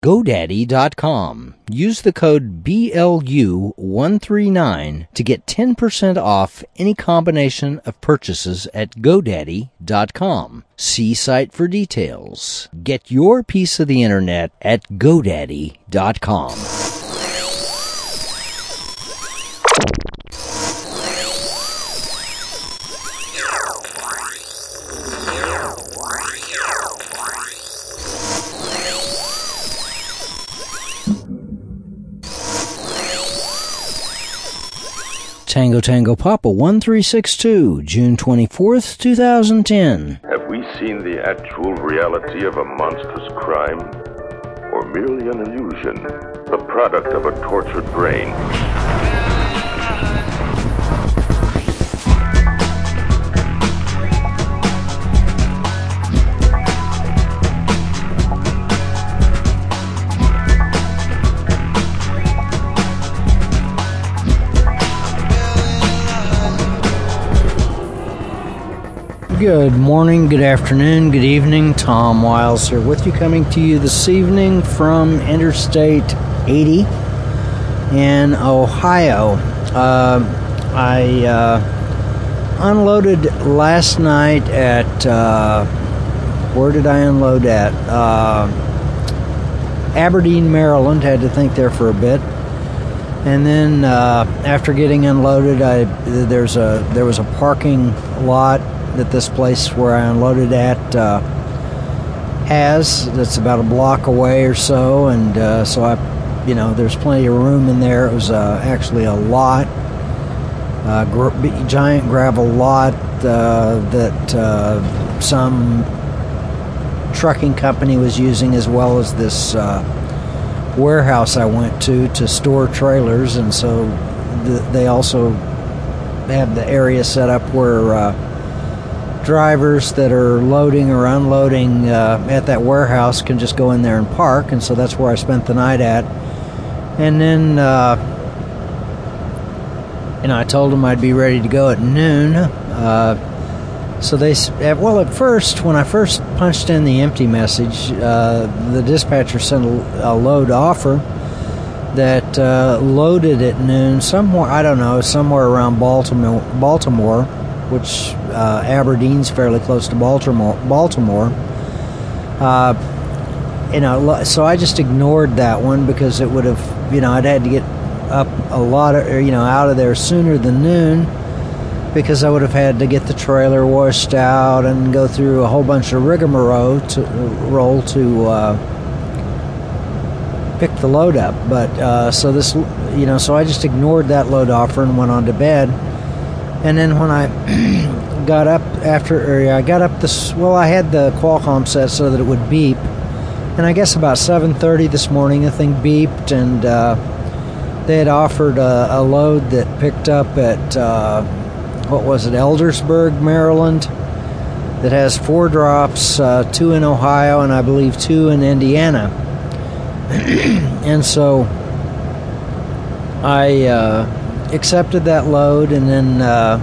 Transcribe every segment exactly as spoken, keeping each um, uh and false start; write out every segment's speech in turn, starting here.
GoDaddy dot com. Use the code B L U one three nine to get ten percent off any combination of purchases at GoDaddy dot com. See site for details. Get your piece of the internet at GoDaddy dot com. Tango Tango Papa one three six two, June twenty-fourth, twenty ten. Have we seen the actual reality of a monstrous crime? Or merely an illusion? The product of a tortured brain? Good morning, good afternoon, good evening. Tom Wiles here with you, coming to you this evening from Interstate eighty in Ohio. Uh, I uh, unloaded last night at, uh, where did I unload at? Uh, Aberdeen, Maryland. Had to think there for a bit. And then uh, after getting unloaded, I there's a there was a parking lot that this place where I unloaded at uh, has. That's about a block away or so, and uh, so I, you know, there's plenty of room in there. It was uh, actually a lot, uh, gr- giant gravel lot uh, that uh, some trucking company was using, as well as this uh, warehouse I went to to store trailers, and so the, they also have the area set up where uh, drivers that are loading or unloading uh, at that warehouse can just go in there and park, and so that's where I spent the night at. And then, uh, you know, I told them I'd be ready to go at noon. Uh, so they, well, at first, when I first punched in the empty message, uh, the dispatcher sent a, a load offer that uh, loaded at noon somewhere, I don't know, somewhere around Baltimore, Baltimore, which uh, Aberdeen's fairly close to Baltimore. Baltimore, uh, you know, so I just ignored that one because it would have, you know, I'd had to get up a lot of, you know, out of there sooner than noon, because I would have had to get the trailer washed out and go through a whole bunch of rigmarole to roll to uh, pick the load up. But uh, so this, you know, so I just ignored that load offer and went on to bed. And then when I got up after, or I got up this, well, I had the Qualcomm set so that it would beep. And I guess about seven thirty this morning, the thing beeped, and uh, they had offered a, a load that picked up at, uh, what was it, Eldersburg, Maryland, that has four drops, uh, two in Ohio, and I believe two in Indiana. And so I uh, accepted that load, and then uh,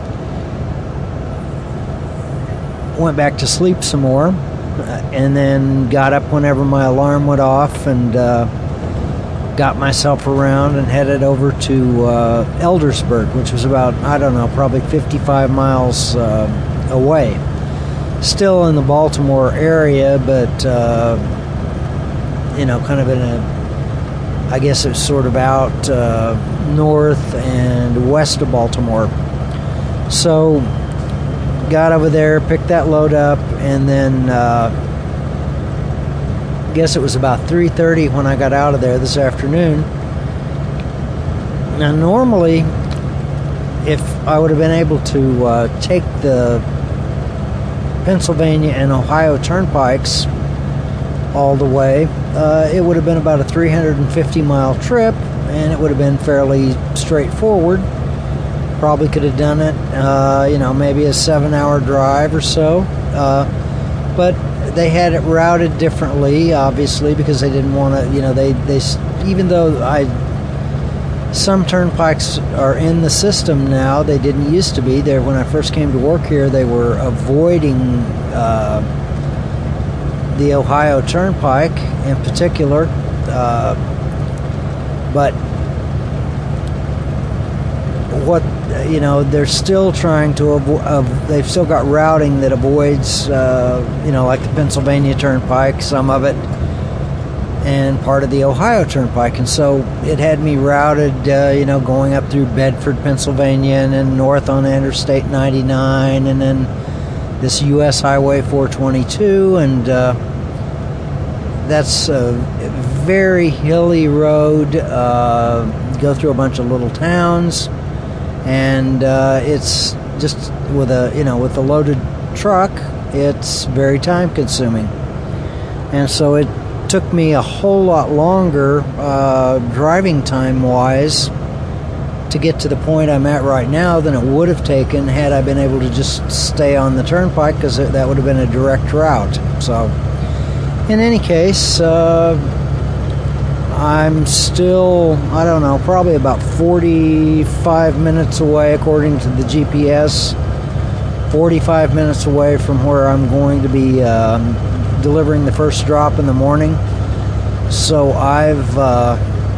went back to sleep some more, and then got up whenever my alarm went off, and uh, got myself around and headed over to uh, Eldersburg, which was about, I don't know, probably fifty-five miles uh, away. Still in the Baltimore area, but uh, you know, kind of in a, I guess it's sort of out uh, north and west of Baltimore. So got over there, picked that load up, and then uh, I guess it was about three thirty when I got out of there this afternoon. Now normally, if I would have been able to uh, take the Pennsylvania and Ohio turnpikes all the way, uh, it would have been about a three hundred fifty mile trip, and it would have been fairly straightforward. Probably could have done it, uh, you know, maybe a seven hour drive or so. Uh, but they had it routed differently, obviously, because they didn't want to, you know, they, they, even though I, some turnpikes are in the system now, they didn't used to be. There, when I first came to work here, they were avoiding uh, the Ohio Turnpike in particular. Uh, but what, you know, they're still trying to avoid, uh, they've still got routing that avoids, uh, you know, like the Pennsylvania Turnpike, some of it, and part of the Ohio Turnpike. And so it had me routed, uh, you know, going up through Bedford, Pennsylvania, and then north on Interstate ninety-nine, and then this U S Highway four twenty-two, and uh, that's a very hilly road, uh, go through a bunch of little towns, and uh, it's just with a, you know, with a loaded truck, it's very time consuming. And so it took me a whole lot longer, uh, driving time wise, to get to the point I'm at right now than it would have taken had I been able to just stay on the turnpike, because that would have been a direct route. So in any case, uh, I'm still, I don't know, probably about forty-five minutes away according to the G P S, forty-five minutes away from where I'm going to be um, delivering the first drop in the morning. So I've uh,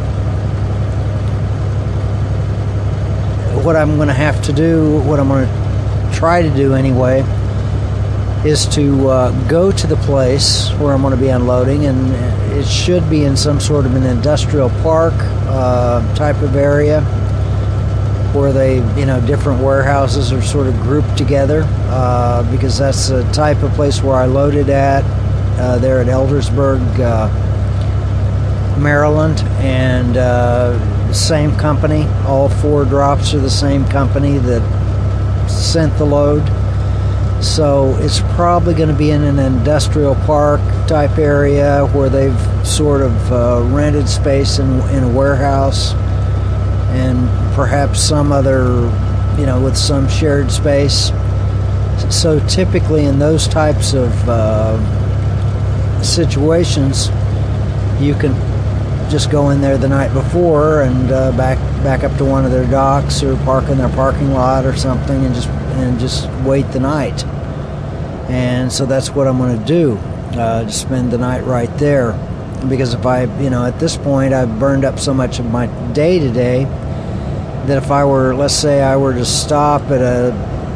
what I'm going to have to do, what I'm going to try to do anyway, is to uh, go to the place where I'm going to be unloading, and it should be in some sort of an industrial park uh, type of area where they, you know, different warehouses are sort of grouped together, uh, because that's the type of place where I loaded at uh, there at Eldersburg, uh, Maryland, and uh, same company. All four drops are the same company that sent the load. So it's probably going to be in an industrial park type area where they've sort of uh, rented space in, in a warehouse, and perhaps some other, you know, with some shared space. So typically in those types of uh, situations, you can just go in there the night before and uh, back back up to one of their docks or park in their parking lot or something, and just and just wait the night. And so that's what I'm going to do, uh, just spend the night right there. Because if I, you know, at this point I've burned up so much of my day today that if I were, let's say I were to stop at a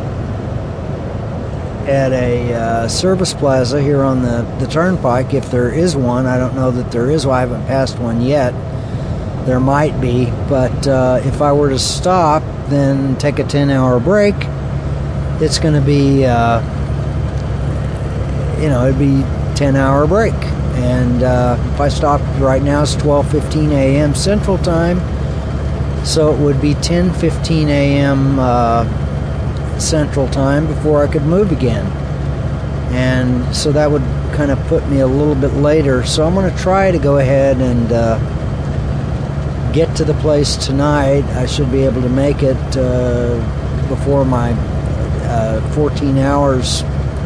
at a uh, service plaza here on the, the turnpike, if there is one. I don't know that there is one. I haven't passed one yet. There might be, but uh, if I were to stop, then take a ten hour break, it's going to be, uh, you know, it'd be ten hour break. And uh, if I stopped right now, it's twelve fifteen a.m. Central Time, so it would be ten fifteen a.m. Uh, Central Time before I could move again. And so that would kind of put me a little bit later. So I'm going to try to go ahead and uh, get to the place tonight. I should be able to make it uh, before my uh, fourteen hours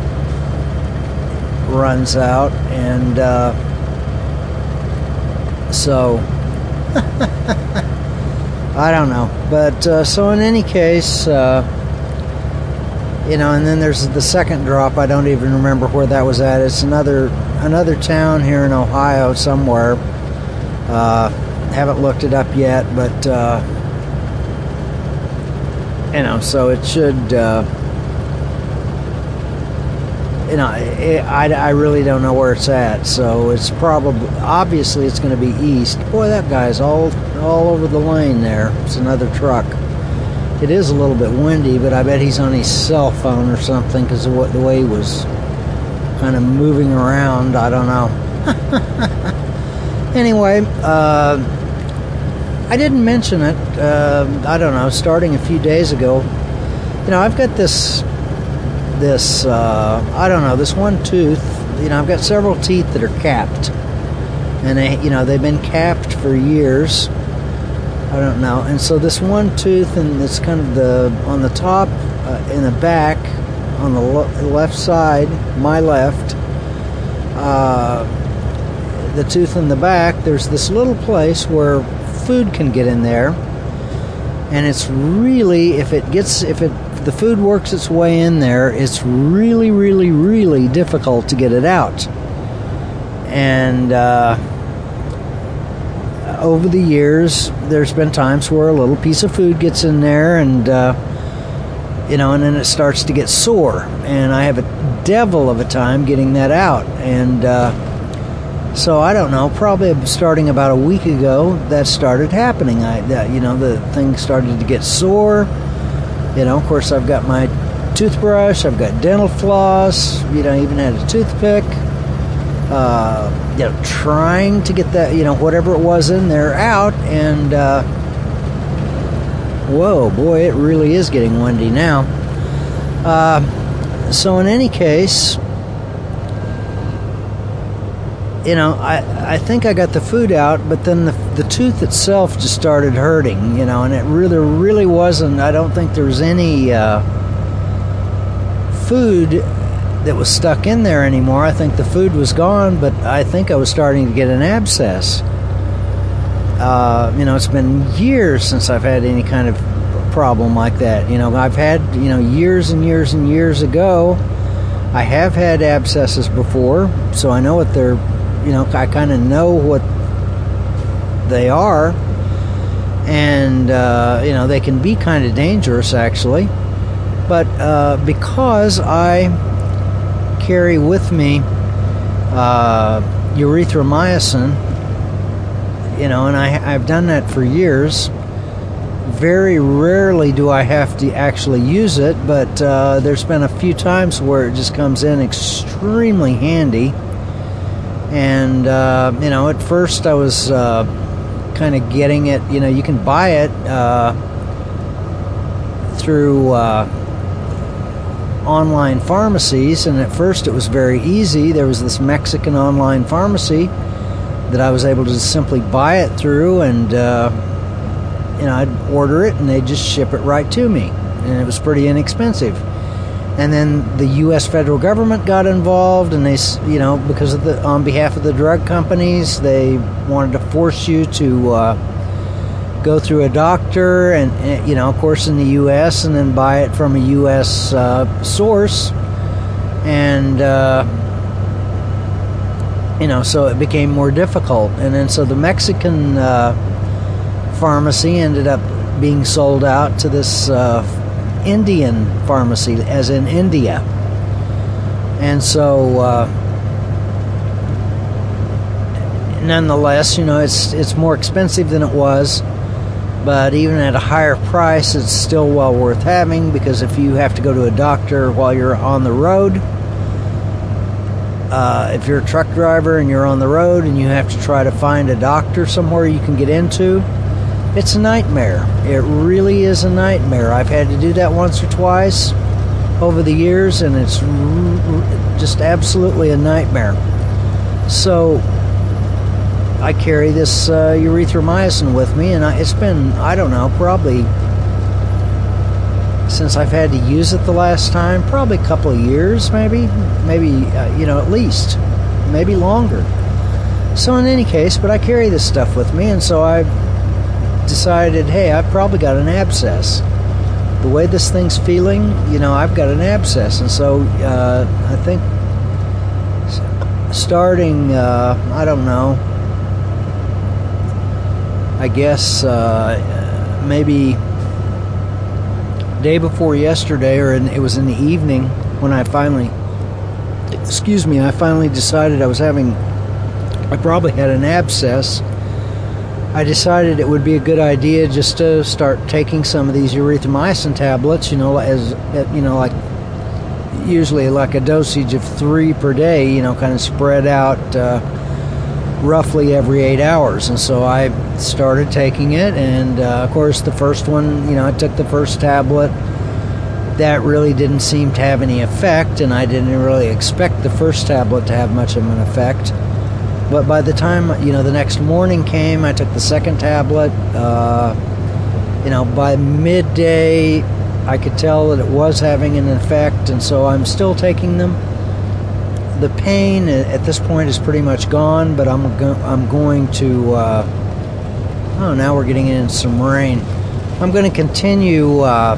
runs out. And uh, so I don't know. But uh, so in any case, uh, you know, and then there's the second drop. I don't even remember where that was at. It's another another town here in Ohio somewhere. Uh, haven't looked it up yet, but uh, you know, so it should. Uh, you know, it, I I really don't know where it's at. So it's probably obviously it's going to be east. Boy, that guy's all all over the lane there. It's another truck. It is a little bit windy, but I bet he's on his cell phone or something because of what the way he was kind of moving around. I don't know. Anyway, uh, I didn't mention it. Uh, I don't know. Starting a few days ago, you know, I've got this, this. Uh, I don't know. This one tooth. You know, I've got several teeth that are capped, and they, you know, they've been capped for years. I don't know. And so this one tooth, and it's kind of the on the top, uh, in the back, on the lo- left side, my left, uh, the tooth in the back, there's this little place where food can get in there, and it's really, if it gets, if it, if the food works its way in there, it's really, really, really difficult to get it out. And uh, over the years, there's been times where a little piece of food gets in there, and uh, you know, and then it starts to get sore. And I have a devil of a time getting that out. And uh, so I don't know, probably starting about a week ago, that started happening. I, that, you know, the thing started to get sore. You know, of course, I've got my toothbrush, I've got dental floss, you know, I even had a toothpick. Uh, you know, trying to get that, you know, whatever it was in there out, and uh, whoa, boy, it really is getting windy now. Uh, so in any case, you know, I, I think I got the food out, but then the, the tooth itself just started hurting, you know, and it really, really wasn't, I don't think there was any uh, food that was stuck in there anymore. I think the food was gone, but I think I was starting to get an abscess. Uh, you know, it's been years since I've had any kind of problem like that. You know, I've had, you know, years and years and years ago, I have had abscesses before, so I know what they're, you know, I kind of know what they are, and, uh, you know, they can be kind of dangerous, actually. But uh, because I carry with me uh, erythromycin, you know, and I, I've done that for years. Very rarely do I have to actually use it, but uh, there's been a few times where it just comes in extremely handy. And, uh, you know, at first I was uh, kind of getting it, you know, you can buy it uh, through uh, online pharmacies, and at first it was very easy. There was this Mexican online pharmacy that I was able to simply buy it through, and uh, you know, I'd order it and they'd just ship it right to me, and it was pretty inexpensive. And then the U S federal government got involved, and they, you know, because of the, on behalf of the drug companies, they wanted to force you to uh, go through a doctor, and, you know, of course in the U S, and then buy it from a U S uh, source, and uh, you know, so it became more difficult. And then so the Mexican uh, pharmacy ended up being sold out to this uh, Indian pharmacy, as in India. And so uh, nonetheless, you know, it's it's more expensive than it was. But even at a higher price, it's still well worth having, because if you have to go to a doctor while you're on the road, uh, if you're a truck driver and you're on the road and you have to try to find a doctor somewhere you can get into, it's a nightmare. It really is a nightmare. I've had to do that once or twice over the years, and it's r- just absolutely a nightmare. So I carry this uh, erythromycin with me, and I, it's been, I don't know, probably since I've had to use it the last time, probably a couple of years, maybe, maybe, uh, you know, at least, maybe longer. So in any case, but I carry this stuff with me, and so I decided, hey, I've probably got an abscess. The way this thing's feeling, you know, I've got an abscess, and so uh, I think starting, uh, I don't know, I guess uh, maybe day before yesterday, or in, it was in the evening when I finally, excuse me, I finally decided I was having, I probably had an abscess. I decided it would be a good idea just to start taking some of these erythromycin tablets, you know, as, you know, like usually like a dosage of three per day, you know, kind of spread out uh, roughly every eight hours. And so I started taking it, and uh, of course the first one, you know, I took the first tablet. That really didn't seem to have any effect, and I didn't really expect the first tablet to have much of an effect. But by the time, you know, the next morning came, I took the second tablet. Uh, you know, by midday, I could tell that it was having an effect, and so I'm still taking them. The pain at this point is pretty much gone, but I'm go- I'm going to. Uh, oh, now we're getting into some rain. I'm going to continue uh,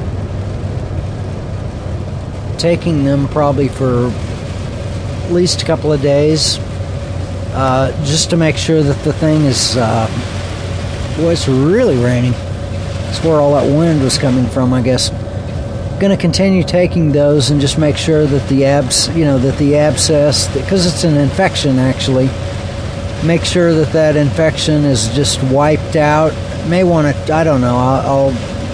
taking them probably for at least a couple of days. uh, just to make sure that the thing is, uh, boy, it's really raining. That's where all that wind was coming from, I guess. Going to continue taking those and just make sure that the abs, you know, that the abscess, because it's an infection actually, make sure that that infection is just wiped out. May want to, I don't know, I'll, I'll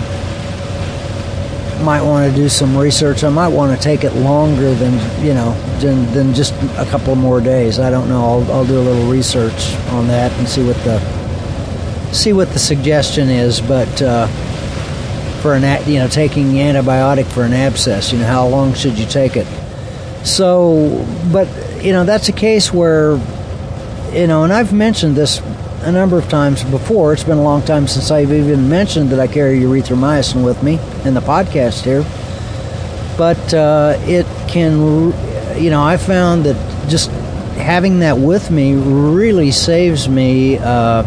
might want to do some research. I might want to take it longer than, you know, than, than just a couple more days. I don't know. I'll, I'll do a little research on that and see what the see what the suggestion is. But uh, for an, you know, taking the antibiotic for an abscess, you know, how long should you take it? So, but you know, that's a case where, you know, and I've mentioned this a number of times before. It's been a long time since I've even mentioned that I carry erythromycin with me in the podcast here. But uh, it can, you know, I found that just having that with me really saves me, uh,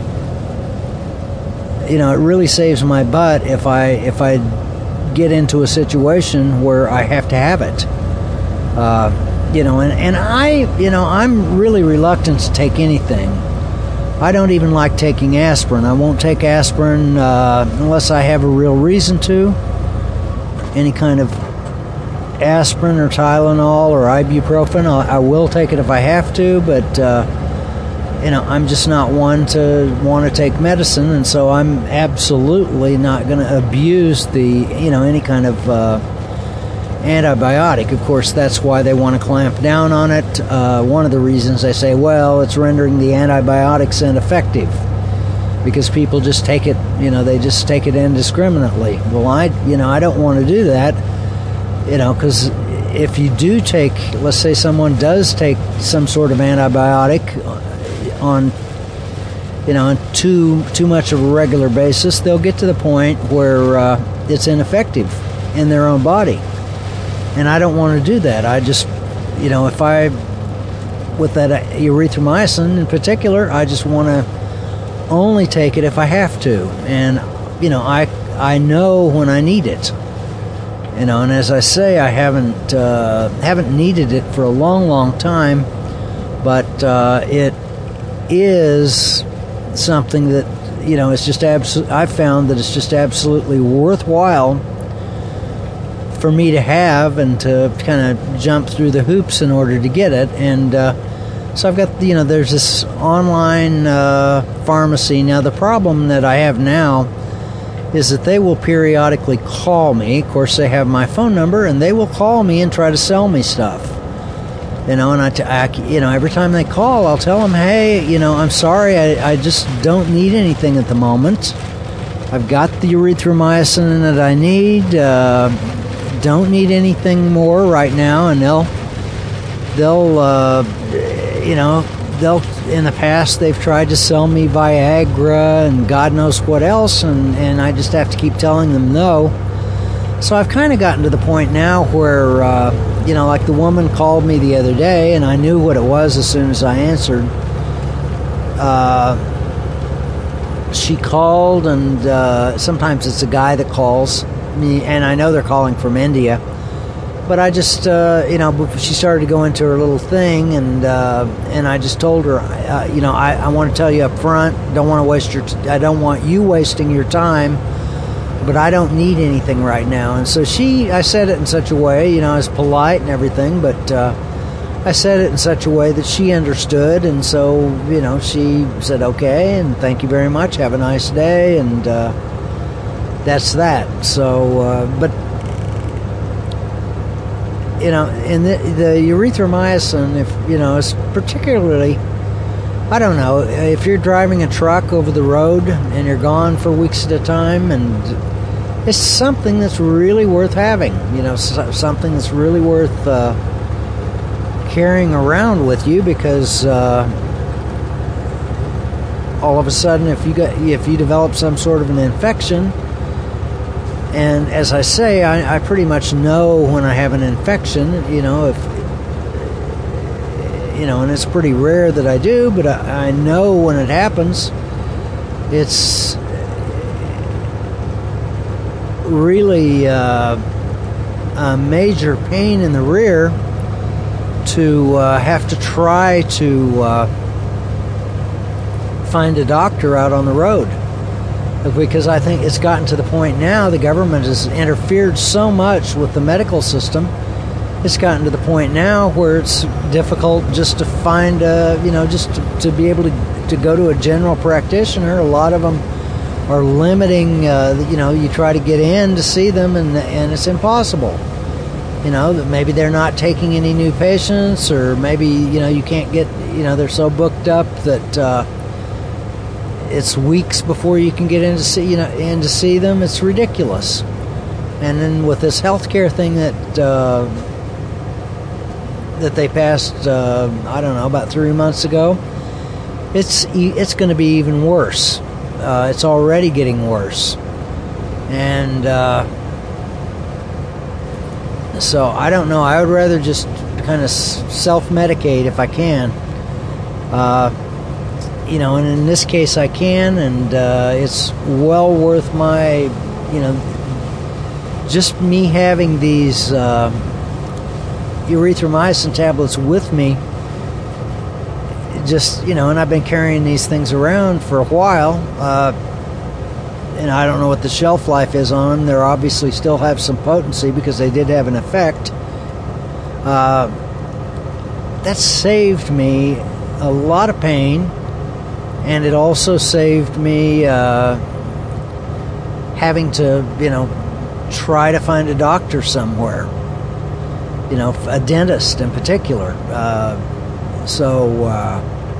you know, it really saves my butt if I if I get into a situation where I have to have it. Uh, you know, and, and I, you know, I'm really reluctant to take anything. I don't even like taking aspirin. I won't take aspirin uh, unless I have a real reason to. Any kind of aspirin or Tylenol or ibuprofen, I, I will take it if I have to, but uh, you know, I'm just not one to want to take medicine, and so I'm absolutely not going to abuse the, you know, any kind of uh, antibiotic. Of course, that's why they want to clamp down on it. Uh, one of the reasons they say, well, it's rendering the antibiotics ineffective because people just take it, you know, they just take it indiscriminately. Well, I, you know, I don't want to do that, you know, because if you do take, let's say someone does take some sort of antibiotic on, you know, on too too much of a regular basis, they'll get to the point where uh, it's ineffective in their own body. And I don't want to do that. I just, you know, if I, with that erythromycin in particular, I just want to only take it if I have to. And, you know, I I know when I need it. You know, and as I say, I haven't uh, haven't needed it for a long, long time, but uh, it is something that, you know, it's just abso- I've found that it's just absolutely worthwhile for me to have and to kind of jump through the hoops in order to get it. And uh, so I've got, you know, there's this online uh, pharmacy. Now, the problem that I have now is that they will periodically call me. Of course, they have my phone number, and they will call me and try to sell me stuff. You know, and I, t- I you know, every time they call, I'll tell them, hey, you know, I'm sorry, I, I just don't need anything at the moment. I've got the erythromycin that I need. Uh, don't need anything more right now. And they'll, they'll, uh, you know, they'll, in the past, they've tried to sell me Viagra and God knows what else, and, and I just have to keep telling them no. So I've kind of gotten to the point now where, uh, you know, like the woman called me the other day, and I knew what it was as soon as I answered. Uh, she called, and uh, sometimes it's a guy that calls me, and I know they're calling from India. But I just, uh, you know, she started to go into her little thing, and uh, and I just told her, uh, you know, I, I want to tell you up front, don't want to waste your, t- I don't want you wasting your time, but I don't need anything right now. And so she, I said it in such a way, you know, I was polite and everything, but uh, I said it in such a way that she understood, and so, you know, she said, okay, and thank you very much, have a nice day, and uh, that's that. So, uh, but, you know, and the, the erythromycin, if, you know, is particularly, I don't know, if you're driving a truck over the road and you're gone for weeks at a time, and it's something that's really worth having, you know, something that's really worth uh, carrying around with you, because uh, all of a sudden, if you got, if you develop some sort of an infection, and as I say, I, I pretty much know when I have an infection, you know, if, you know, and it's pretty rare that I do, but I, I know when it happens, it's really uh, a major pain in the rear, to uh, have to try to uh, find a doctor out on the road. Because I think it's gotten to the point now, the government has interfered so much with the medical system, it's gotten to the point now where it's difficult just to find, a, you know, just to, to be able to, to go to a general practitioner. A lot of them are limiting, uh, you know, you try to get in to see them and and it's impossible. You know, that maybe they're not taking any new patients, or maybe, you know, you can't get, you know, they're so booked up that uh, it's weeks before you can get in to see, you know, in to see them. It's ridiculous. And then with this healthcare thing that uh, that they passed, uh, I don't know, about three months ago, it's it's going to be even worse. Uh, it's already getting worse, and uh, so I don't know. I would rather just kind of self-medicate if I can. Uh, You know, and in this case I can, and uh, it's well worth my, you know, just me having these uh, erythromycin tablets with me. Just, you know, and I've been carrying these things around for a while, uh, and I don't know what the shelf life is on them. They obviously still have some potency because they did have an effect. Uh, that saved me a lot of pain. And it also saved me uh, having to, you know, try to find a doctor somewhere. You know, a dentist in particular. Uh, so, uh,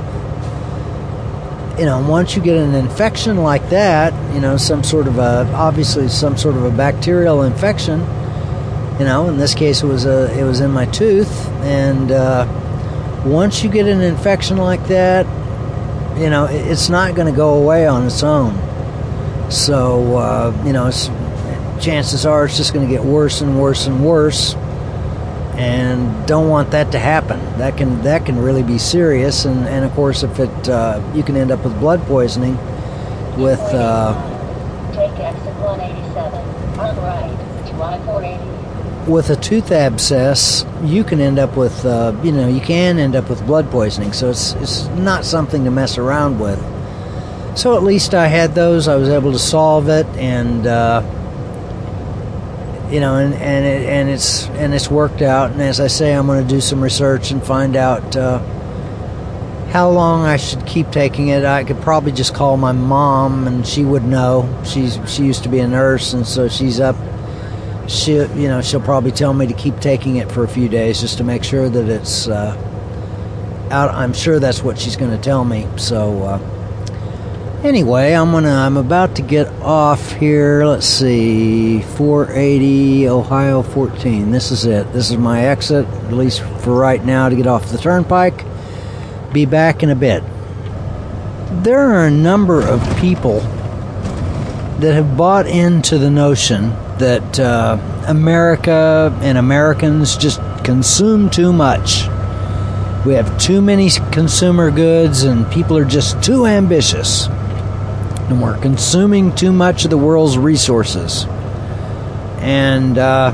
you know, once you get an infection like that, you know, some sort of a, obviously some sort of a bacterial infection. You know, in this case, it was a, it was in my tooth, and uh, once you get an infection like that, you know, it's not going to go away on its own. So, uh, you know, it's, chances are it's just going to get worse and worse and worse. And don't want that to happen. That can that can really be serious. And, and of course, if it uh, you can end up with blood poisoning. With uh, take exit one eighty-seven on right to I four eighty. With a tooth abscess, you can end up with, uh, you know, you can end up with blood poisoning. So it's it's not something to mess around with. So at least I had those. I was able to solve it, and uh, you know, and and it, and it's and it's worked out. And as I say, I'm going to do some research and find out uh, how long I should keep taking it. I could probably just call my mom, and she would know. She's she used to be a nurse, and so she's up. She, you know, she'll probably tell me to keep taking it for a few days just to make sure that it's uh, out. I'm sure that's what she's going to tell me. So uh, anyway, I'm gonna. I'm about to get off here. Let's see, four eighty Ohio fourteen. This is it. This is my exit, at least for right now, to get off the turnpike. Be back in a bit. There are a number of people that have bought into the notion that uh, America and Americans just consume too much. We have too many consumer goods, and people are just too ambitious. And we're consuming too much of the world's resources. And uh,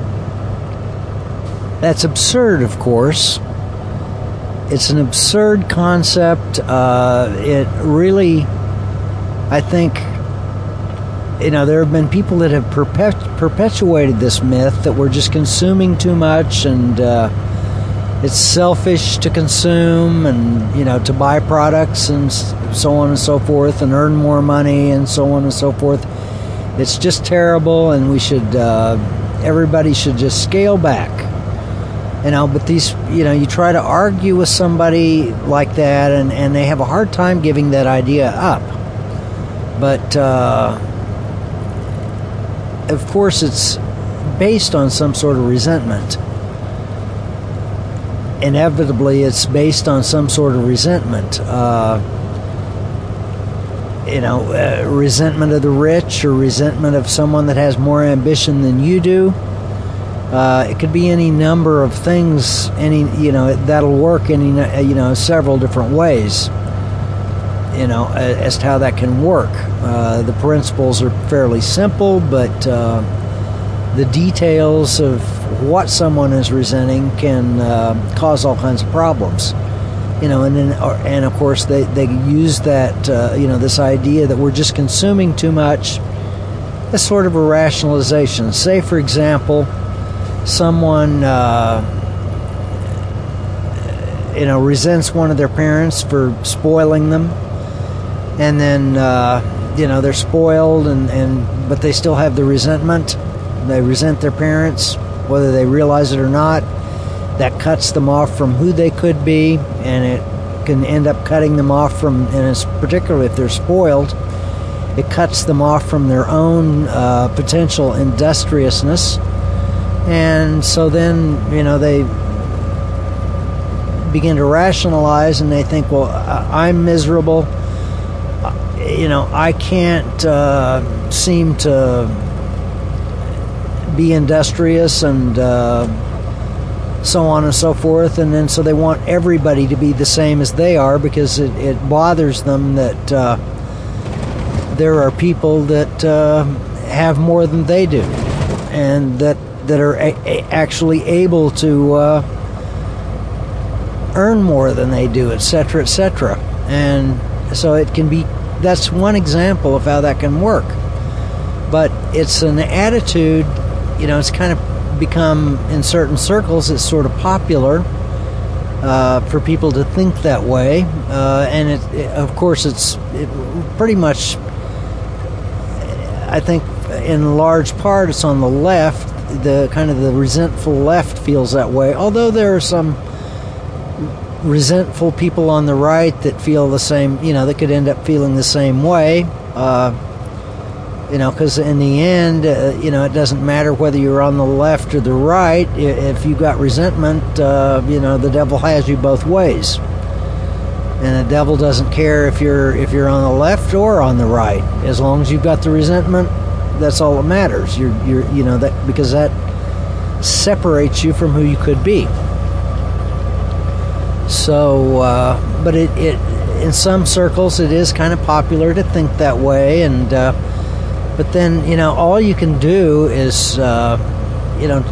that's absurd, of course. It's an absurd concept. Uh, it really, I think, you know, there have been people that have perpet- perpetuated this myth that we're just consuming too much, and uh, it's selfish to consume, and, you know, to buy products and so on and so forth, and earn more money and so on and so forth. It's just terrible, and we should, uh, everybody should just scale back. You know, but these, you know, you try to argue with somebody like that, and, and they have a hard time giving that idea up. But, uh, of course, it's based on some sort of resentment. Inevitably, it's based on some sort of resentment. Uh, you know, uh, resentment of the rich, or resentment of someone that has more ambition than you do. Uh, it could be any number of things. Any, you know, that'll work any, you know, several different ways. You know, as to how that can work. Uh, the principles are fairly simple, but uh, the details of what someone is resenting can uh, cause all kinds of problems. You know, and then, and of course they, they use that, uh, you know, this idea that we're just consuming too much as sort of a rationalization. Say, for example, someone, uh, you know, resents one of their parents for spoiling them, and then, uh, you know, they're spoiled, and, and but they still have the resentment. They resent their parents, whether they realize it or not. That cuts them off from who they could be, and it can end up cutting them off from, and it's particularly if they're spoiled, it cuts them off from their own uh, potential industriousness. And so then, you know, they begin to rationalize, and they think, well, I'm miserable. You know, I can't uh, seem to be industrious, and uh, so on and so forth. And then so they want everybody to be the same as they are, because it, it bothers them that uh, there are people that uh, have more than they do, and that that are a- a- actually able to uh, earn more than they do, et cetera, et cetera. And so it can be, that's one example of how that can work. But it's an attitude, you know, it's kind of become, in certain circles, it's sort of popular uh, for people to think that way. Uh, and it, it, of course, it's it pretty much, I think, in large part, it's on the left. The kind of the resentful left feels that way, although there are some resentful people on the right that feel the same, you know, that could end up feeling the same way, uh, you know, because in the end, uh, you know, it doesn't matter whether you're on the left or the right. If you got resentment, uh, you know, the devil has you both ways, and the devil doesn't care if you're if you're on the left or on the right. As long as you've got the resentment, that's all that matters. You're you're you know that because that separates you from who you could be. So, uh, but it, it in some circles it is kind of popular to think that way, and uh, but then, you know, all you can do is uh, you know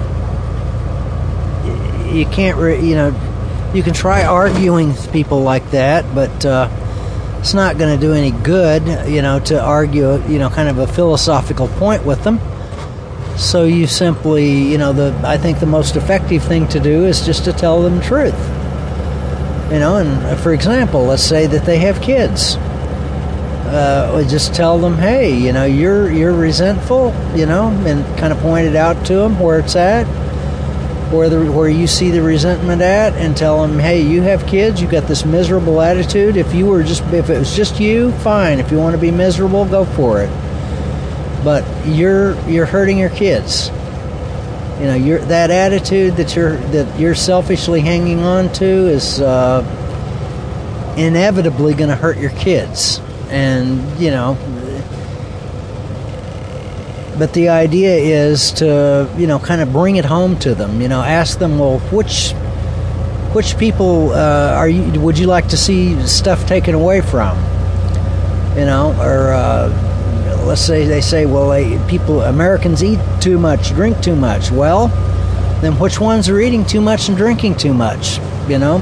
you can't re- you know you can try arguing with people like that, but uh, it's not going to do any good, you know, to argue, you know, kind of a philosophical point with them. So you simply, you know, the I think the most effective thing to do is just to tell them the truth. You know, and for example, let's say that they have kids. Uh, we just tell them, hey, you know, you're you're resentful, you know, and kind of point it out to them where it's at, where the where you see the resentment at, and tell them, hey, you have kids, you got this miserable attitude. If you were just, if it was just you, fine. If you want to be miserable, go for it. But you're you're hurting your kids. You know, you're, that attitude that you're that you're selfishly hanging on to is uh, inevitably going to hurt your kids, and you know. But the idea is to, you know, kind of bring it home to them. You know, ask them, well, which which people uh, are you? Would you like to see stuff taken away from? You know, or. Uh, Let's say they say, well, they, people, Americans eat too much, drink too much. Well, then which ones are eating too much and drinking too much? You know,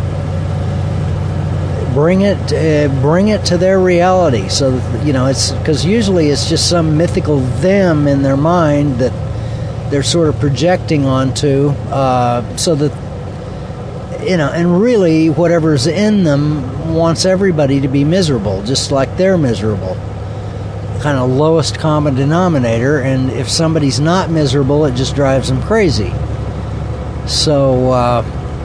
bring it, uh, bring it to their reality. So you know, it's because usually it's just some mythical them in their mind that they're sort of projecting onto, uh, so that you know, and really, whatever's in them wants everybody to be miserable, just like they're miserable. Kind of lowest common denominator, and if somebody's not miserable, it just drives them crazy. So, uh,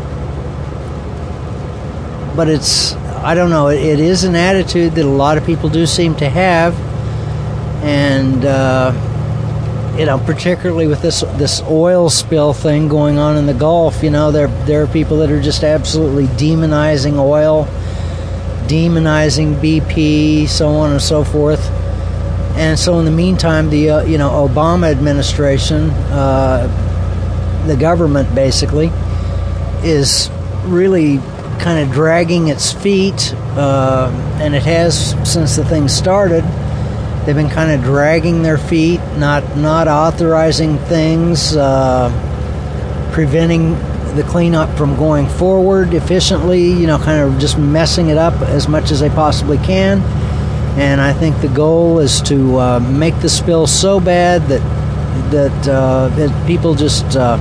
but it's, I don't know, it, it is an attitude that a lot of people do seem to have, and uh, you know, particularly with this this oil spill thing going on in the Gulf, you know, there there are people that are just absolutely demonizing oil, demonizing B P, so on and so forth. And so in the meantime, the uh, you know Obama administration, uh, the government basically, is really kind of dragging its feet, uh, and it has since the thing started. They've been kind of dragging their feet, not not authorizing things, uh, preventing the cleanup from going forward efficiently, you know, kind of just messing it up as much as they possibly can. And I think the goal is to uh, make the spill so bad that that, uh, that people just uh,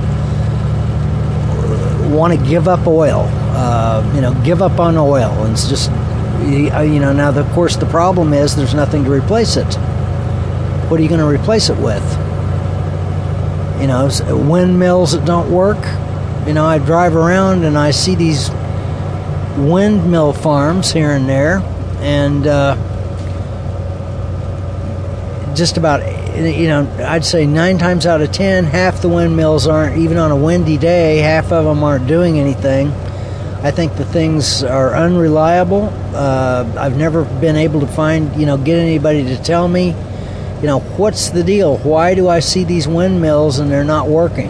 want to give up oil, uh, you know, give up on oil. And it's just, you know, now, the, of course, the problem is there's nothing to replace it. What are you going to replace it with? You know, windmills that don't work. You know, I drive around and I see these windmill farms here and there, and uh, just about, you know, I'd say nine times out of ten, half the windmills aren't, even on a windy day, half of them aren't doing anything. I think the things are unreliable. Uh, I've never been able to find, you know, get anybody to tell me, you know, what's the deal? Why do I see these windmills and they're not working?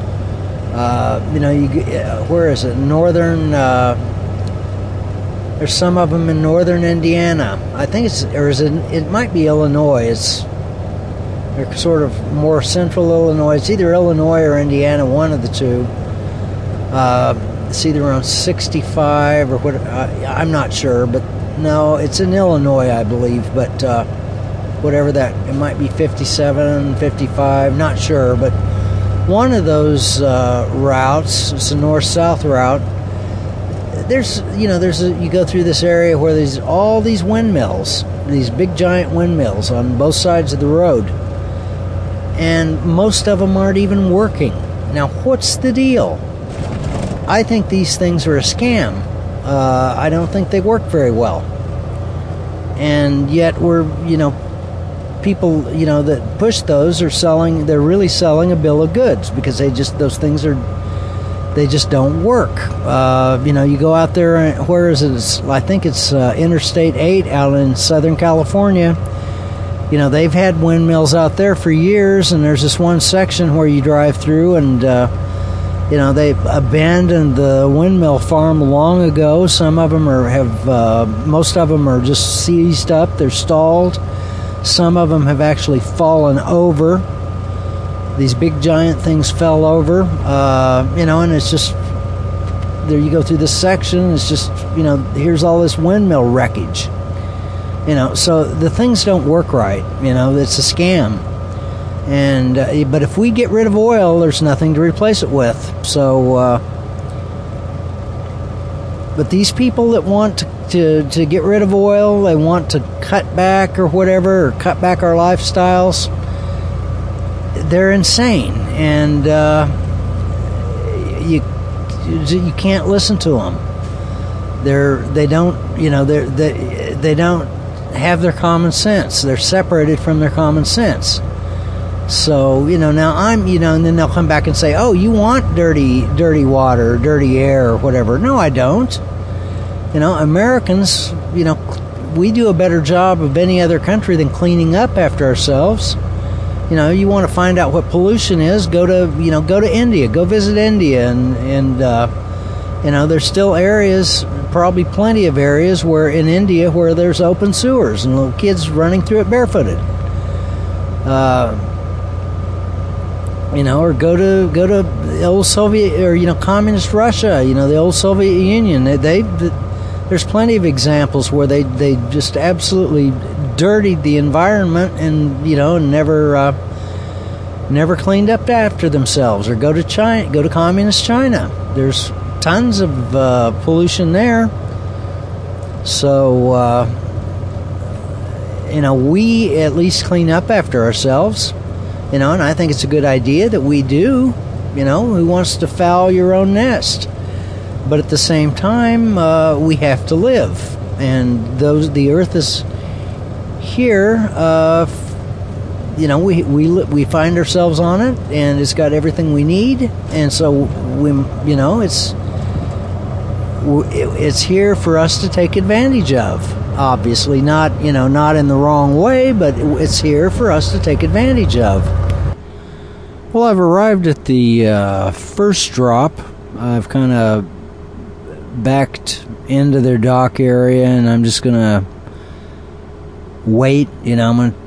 Uh, you know, you, where is it? Northern, uh, there's some of them in northern Indiana. I think it's, or is it, it might be Illinois. It's, they're sort of more central Illinois. It's either Illinois or Indiana, one of the two. Uh, it's either around sixty-five or what, uh, I'm not sure, but no, it's in Illinois, I believe, but uh, whatever that, it might be fifty-seven, fifty-five, not sure, but one of those uh, routes, it's a north-south route, there's, you know, there's a, you go through this area where there's all these windmills, these big giant windmills on both sides of the road, and most of them aren't even working. Now, what's the deal? I think these things are a scam. Uh, I don't think they work very well. And yet we're, you know, people, you know, that push those are selling, they're really selling a bill of goods because they just, those things are, they just don't work. Uh, you know, you go out there, and where is it? It's, I think it's uh, Interstate eight out in Southern California. You know, they've had windmills out there for years, and there's this one section where you drive through and, uh, you know, they abandoned the windmill farm long ago. Some of them are have, uh, most of them are just seized up. They're stalled. Some of them have actually fallen over. These big giant things fell over. Uh, you know, and it's just, there you go through this section. It's just, you know, here's all this windmill wreckage. You know, so the things don't work right. You know, it's a scam. And uh, but if we get rid of oil, there's nothing to replace it with. So, uh, but these people that want to, to to get rid of oil, they want to cut back or whatever, or cut back our lifestyles. They're insane, and uh, you you can't listen to them. They're they don't you know they they they don't have their common sense. They're separated from their common sense. So, you know, now I'm, you know, and then they'll come back and say, oh, you want dirty, dirty water, dirty air, or whatever. No, I don't. You know, Americans, you know, we do a better job of any other country than cleaning up after ourselves. You know, you want to find out what pollution is, go to, you know, go to India, go visit India, and, and uh, you know, there's still areas, probably plenty of areas where in India where there's open sewers and little kids running through it barefooted. Uh, You know, or go to go to the old Soviet, or you know, communist Russia. You know, the old Soviet Union. They, they there's plenty of examples where they, they just absolutely dirtied the environment, and you know, never uh, never cleaned up after themselves. Or go to China, go to communist China. There's tons of uh, pollution there. So uh, you know, we at least clean up after ourselves. You know, and I think it's a good idea that we do. You know, who wants to foul your own nest? But at the same time, uh, we have to live, and those the earth is here. Uh, you know, we we we find ourselves on it, and it's got everything we need, and so we, you know, it's it's here for us to take advantage of. Obviously, not, you know, not in the wrong way, but it's here for us to take advantage of. Well, I've arrived at the uh, first drop. I've kind of backed into their dock area, and I'm just going to wait. You know, I'm going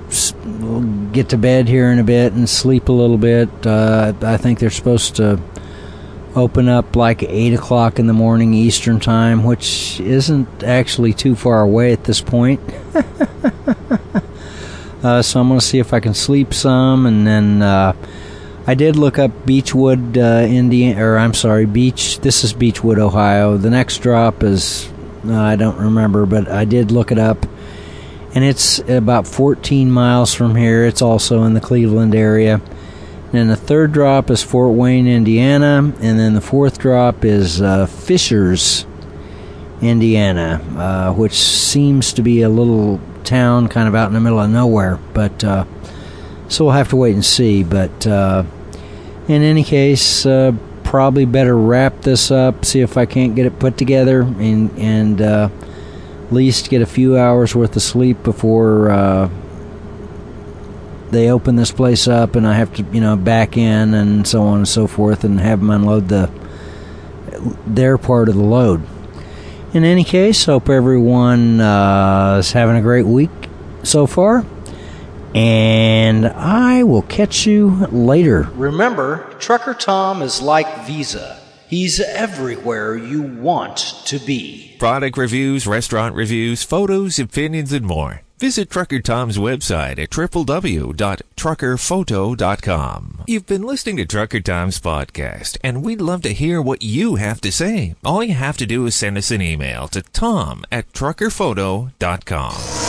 to get to bed here in a bit and sleep a little bit. Uh, I think they're supposed to open up like eight o'clock in the morning Eastern time, which isn't actually too far away at this point. uh, so I'm going to see if I can sleep some, and then uh, I did look up Beechwood, uh, Indiana, or I'm sorry, Beach. This is Beechwood, Ohio. The next drop is, uh, I don't remember, but I did look it up, and it's about fourteen miles from here. It's also in the Cleveland area. And then the third drop is Fort Wayne, Indiana, and then the fourth drop is uh, Fishers, Indiana, uh, which seems to be a little town kind of out in the middle of nowhere. But uh, so we'll have to wait and see. But uh, in any case, uh, probably better wrap this up, see if I can't get it put together, and and uh, at least get a few hours worth of sleep before Uh, they open this place up and I have to, you know, back in and so on and so forth and have them unload the their part of the load. In any case, hope everyone uh, is having a great week so far, and I will catch you later. Remember, Trucker Tom is like Visa. He's everywhere you want to be. Product reviews, restaurant reviews, photos, opinions, and more. Visit Trucker Tom's website at w w w dot trucker photo dot com. You've been listening to Trucker Tom's podcast, and we'd love to hear what you have to say. All you have to do is send us an email to tom at trucker photo dot com.